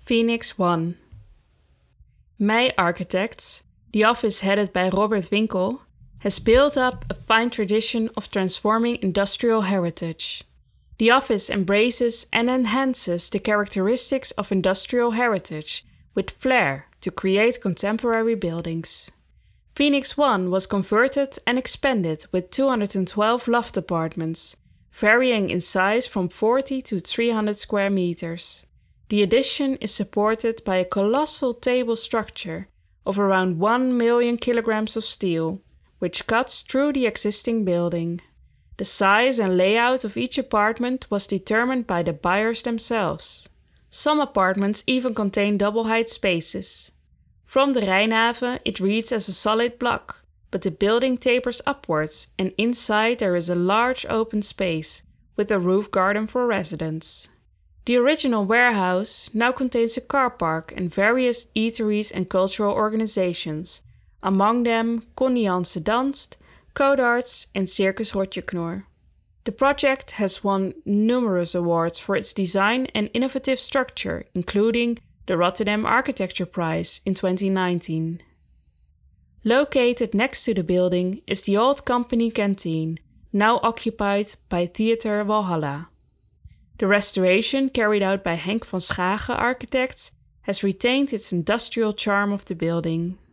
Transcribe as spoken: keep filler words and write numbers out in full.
Phoenix One. Meij Architects, the office headed by Robert Winkel, has built up a fine tradition of transforming industrial heritage. The office embraces and enhances the characteristics of industrial heritage with flair to create contemporary buildings. Phoenix One was converted and expanded with two hundred twelve loft apartments, varying in size from forty to three hundred square meters. The addition is supported by a colossal table structure of around one million kilograms of steel, which cuts through the existing building. The size and layout of each apartment was determined by the buyers themselves. Some apartments even contain double-height spaces. From the Rijnhaven, it reads as a solid block, but the building tapers upwards and inside there is a large open space with a roof garden for residents. The original warehouse now contains a car park and various eateries and cultural organizations, among them Connie Janse Danst, Codarts and Circus Rotjeknor. The project has won numerous awards for its design and innovative structure, including the Rotterdam Architecture Prize in twenty nineteen. Located next to the building is the old company canteen, now occupied by Theater Walhalla. The restoration carried out by Henk van Schagen Architects has retained its industrial charm of the building.